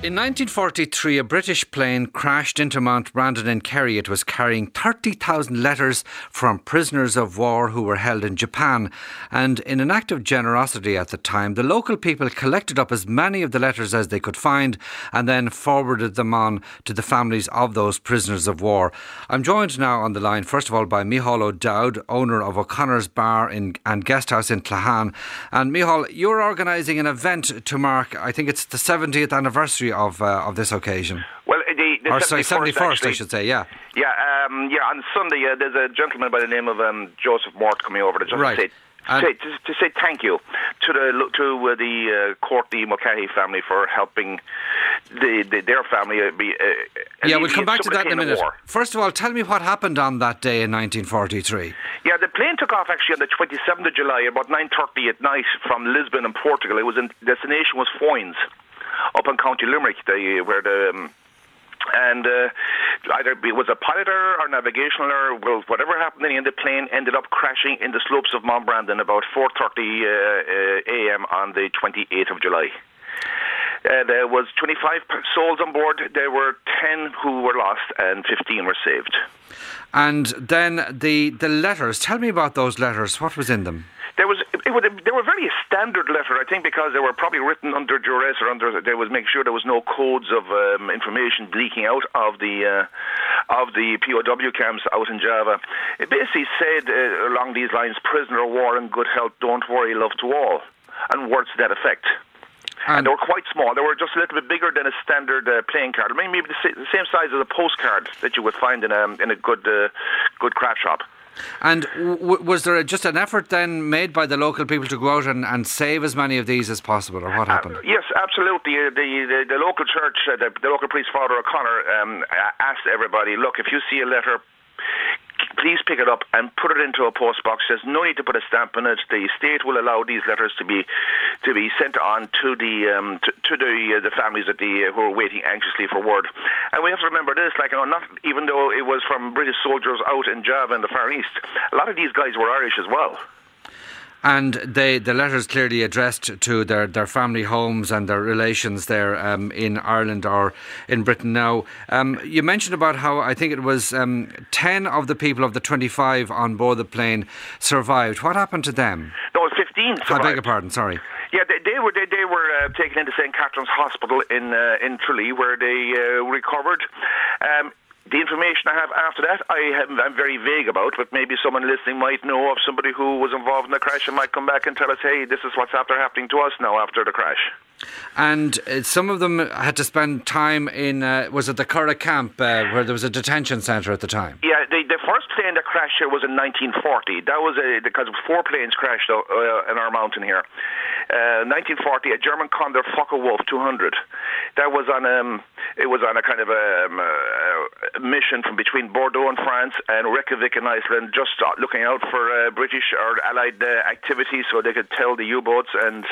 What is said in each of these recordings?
In 1943, a British plane crashed into Mount Brandon in Kerry. It was carrying 30,000 letters from prisoners of war who were held in Japan. And in an act of generosity at the time, the local people collected up as many of the letters as they could find and then forwarded them on to the families of those prisoners of war. I'm joined now on the line, first of all, by Micheál O'Dowd, owner of O'Connor's Bar and Guesthouse in Clahan. And Micheál, you're organising an event to mark, I think it's the 70th anniversary of this occasion. Well, the 71st, actually, I should say, yeah. Yeah, on Sunday there's a gentleman by the name of Joseph Mort coming over to say thank you to the Courtney Mulcahy family for helping their family be. We'll come back to that in a minute. First of all, tell me what happened on that day in 1943. Yeah, the plane took off actually on the 27th of July about 9:30 at night from Lisbon in Portugal. Destination was Foynes, up in County Limerick, either it was a pilot error or navigational error. Well, whatever happened in the end, the plane ended up crashing in the slopes of Mount Brandon about 4:30 a.m. on the 28th of July. There was 25 souls on board. There were 10 who were lost and 15 were saved. And then the letters. Tell me about those letters. What was in them? They were very standard letter, I think, because they were probably written under duress or they was make sure there was no codes of information leaking out of the POW camps out in Java. It basically said along these lines: "Prisoner of war in good health, don't worry, love to all," and words to that effect. And they were quite small. They were just a little bit bigger than a standard playing card. Maybe the same size as a postcard that you would find in a good craft shop. And was there just an effort then made by the local people to go out and save as many of these as possible, or what happened? Yes, absolutely. The local church, the local priest, Father O'Connor, asked everybody, look, if you see a letter, please pick it up and put it into a post box. There's no need to put a stamp on it. The state will allow these letters to be sent on to the families who are waiting anxiously for word. And we have to remember this, not even though it was from British soldiers out in Java in the Far East, a lot of these guys were Irish as well. And the letters clearly addressed to their family homes and their relations there in Ireland or in Britain now. You mentioned about how I think it was 10 of the people of the 25 on board the plane survived. What happened to them? No, 15 survived. I beg your pardon, sorry. Yeah, they were taken into St. Catherine's Hospital in Tralee, where they recovered. The information I have after that, I'm very vague about, but maybe someone listening might know of somebody who was involved in the crash and might come back and tell us, hey, this is what's happening to us now after the crash. And some of them had to spend time in, was it the Curragh camp, where there was a detention centre at the time? Yeah, the first plane that crashed here was in 1940. That was because 4 planes crashed in our mountain here. 1940, a German Condor Focke-Wulf 200. That was on a kind of a mission from between Bordeaux in France and Reykjavik in Iceland, just looking out for British or Allied activities so they could tell the U-boats and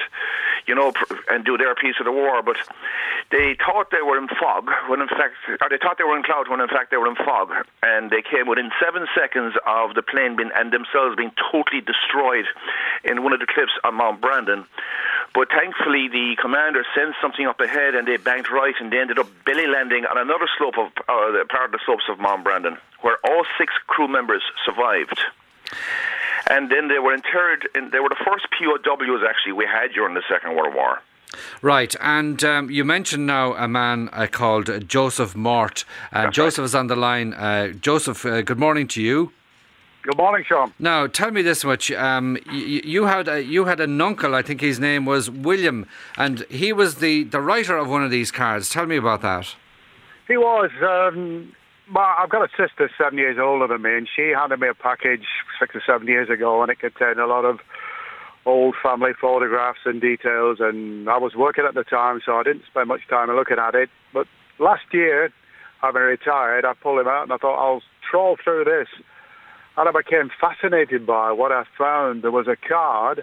do their piece of the war. But they thought they were in fog when in fact, or they thought they were in cloud when in fact they were in fog, and they came within 7 seconds of the plane themselves being totally destroyed in one of the cliffs on Mount Brandon. But thankfully the commander sent something up ahead and they banked right and they ended up belly landing on another slope of part of the slopes of Mount Brandon, where all 6 crew members survived. And then they were interred, and they were the first POWs actually we had during the Second World War. Right, and you mentioned now a man called Joseph Mort. Joseph is on the line. Joseph, good morning to you. Good morning, Sean. Now, tell me this much. You had an uncle, I think his name was William, and he was the writer of one of these cards. Tell me about that. He was. I've got a sister 7 years older than me, and she handed me a package 6 or 7 years ago, and it contained a lot of old family photographs and details, and I was working at the time, so I didn't spend much time looking at it. But last year, having retired, I pulled him out, and I thought, I'll trawl through this. And I became fascinated by what I found. There was a card,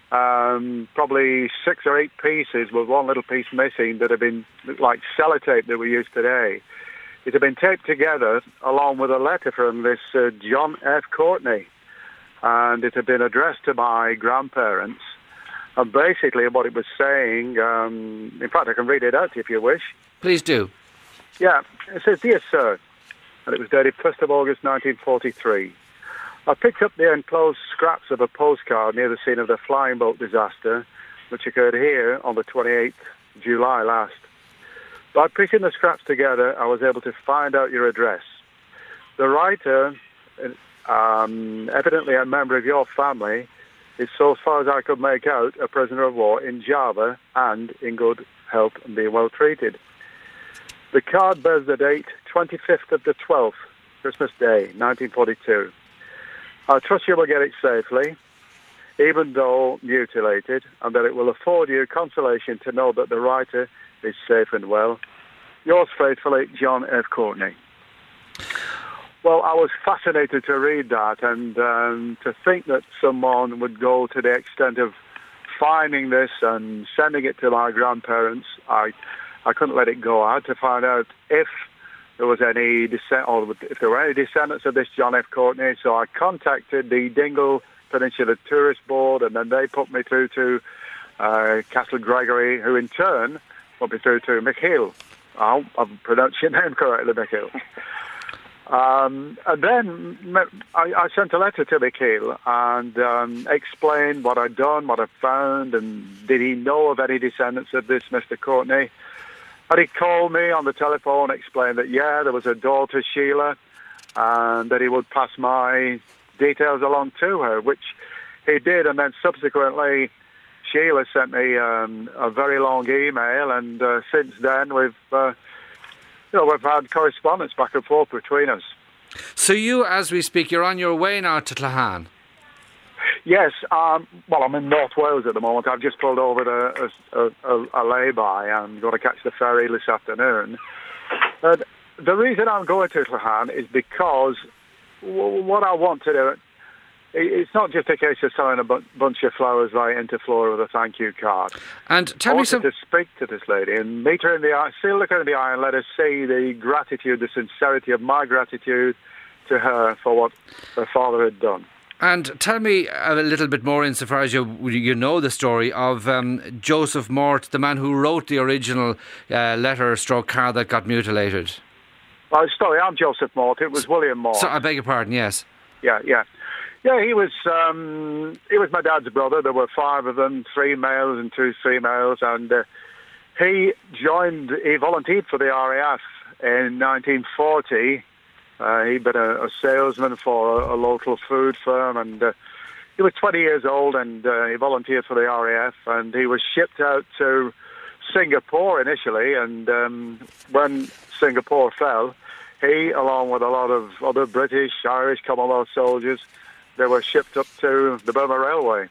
probably 6 or 8 pieces with one little piece missing that had been like sellotape that we use today. It had been taped together along with a letter from this John F. Courtney, and it had been addressed to my grandparents. And basically what it was saying, in fact I can read it out if you wish. Please do. Yeah, it says, "Dear Sir," and it was dated 1st of August 1943. "I picked up the enclosed scraps of a postcard near the scene of the flying boat disaster, which occurred here on the 28th of July last. By piecing the scraps together, I was able to find out your address. The writer, evidently a member of your family, is, so far as I could make out, a prisoner of war in Java and in good health and being well treated. The card bears the date 25th of the 12th, Christmas Day, 1942. I trust you will get it safely, even though mutilated, and that it will afford you consolation to know that the writer is safe and well. Yours faithfully, John F. Courtney." Well, I was fascinated to read that, and to think that someone would go to the extent of finding this and sending it to my grandparents. I couldn't let it go. I had to find out if there was any if there were any descendants of this John F. Courtney. So I contacted the Dingle Peninsula Tourist Board, and then they put me through to Castle Gregory, who in turn put me through to Michiel. I hope I've pronounced your name correctly, Michiel. And then I sent a letter to Michiel and explained what I'd done, what I'd found, and did he know of any descendants of this Mr. Courtney. And he called me on the telephone, explained that, yeah, there was a daughter, Sheila, and that he would pass my details along to her, which he did. And then subsequently, Sheila sent me a very long email, and since then we've had correspondence back and forth between us. So you, as we speak, you're on your way now to Clahan? Yes, I'm in North Wales at the moment. I've just pulled over to a lay-by. I'm going to catch the ferry this afternoon. The reason I'm going to Clahan is because what I want to do, it's not just a case of selling a bunch of flowers right into Flora with a thank you card. And tell me to speak to this lady and meet her in the eye, see, look her in the eye, and let her see the gratitude, the sincerity of my gratitude to her for what her father had done. And tell me a little bit more, insofar as you know the story of Joseph Mort, the man who wrote the original letter/card that got mutilated. Sorry, I'm Joseph Mort. It was William Mort. So, I beg your pardon. Yes. Yeah. Yeah, he was my dad's brother. There were 5 of them, 3 males and 2 females, and he volunteered for the RAF in 1940. He'd been a salesman for a local food firm, and he was 20 years old, and he volunteered for the RAF, and he was shipped out to Singapore initially, and when Singapore fell, he, along with a lot of other British, Irish, Commonwealth soldiers, they were shipped up to the Burma Railway.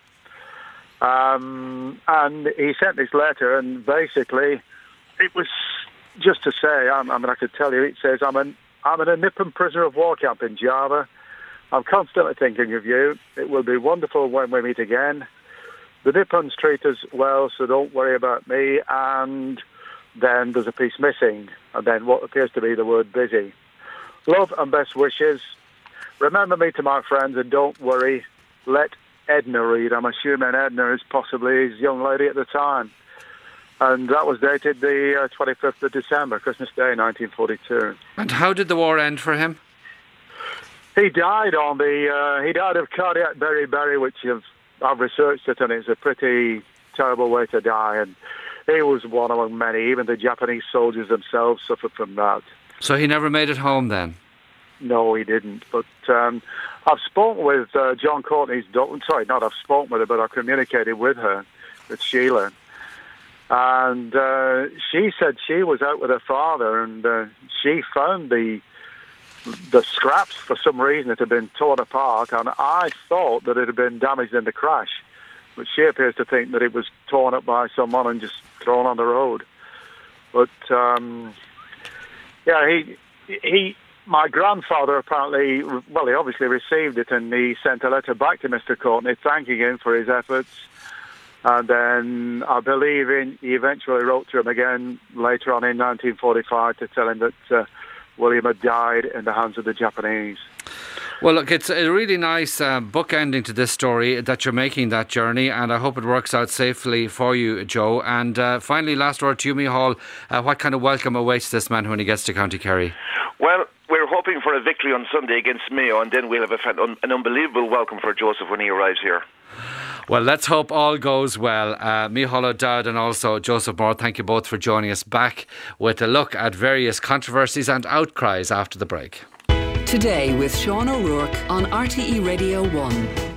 And he sent this letter, and basically it was just to say, I could tell you, it says, I'm in a Nippon prisoner of war camp in Java. I'm constantly thinking of you. It will be wonderful when we meet again. The Nippons treat us well, so don't worry about me. And then there's a piece missing, and then what appears to be the word busy. Love and best wishes. Remember me to my friends, and don't worry, let Edna read. I'm assuming Edna is possibly his young lady at the time. And that was dated the 25th of December, Christmas Day, 1942. And how did the war end for him? He died of cardiac beriberi, which I've researched it, and it's a pretty terrible way to die. And he was one among many. Even the Japanese soldiers themselves suffered from that. So he never made it home then? No, he didn't. But I've spoken with John Courtney's daughter. Sorry, not I've spoken with her, but I've communicated with her, with Sheila. And she said she was out with her father, and she found the scraps for some reason. It had been torn apart, and I thought that it had been damaged in the crash. But she appears to think that it was torn up by someone and just thrown on the road. But my grandfather apparently, he obviously received it, and he sent a letter back to Mr. Courtney thanking him for his efforts. And then I believe he eventually wrote to him again later on in 1945 to tell him that William had died in the hands of the Japanese. Well, look, it's a really nice book ending to this story that you're making that journey, and I hope it works out safely for you, Joe. And finally, last word to you, Micheál. What kind of welcome awaits this man when he gets to County Kerry? Well, we're hoping for a victory on Sunday against Mayo, and then we'll have an unbelievable welcome for Joseph when he arrives here. Well, let's hope all goes well. Micheál O'Dowd and also Joseph Moore, thank you both for joining us, back with a look at various controversies and outcries after the break. Today with Sean O'Rourke on RTE Radio 1.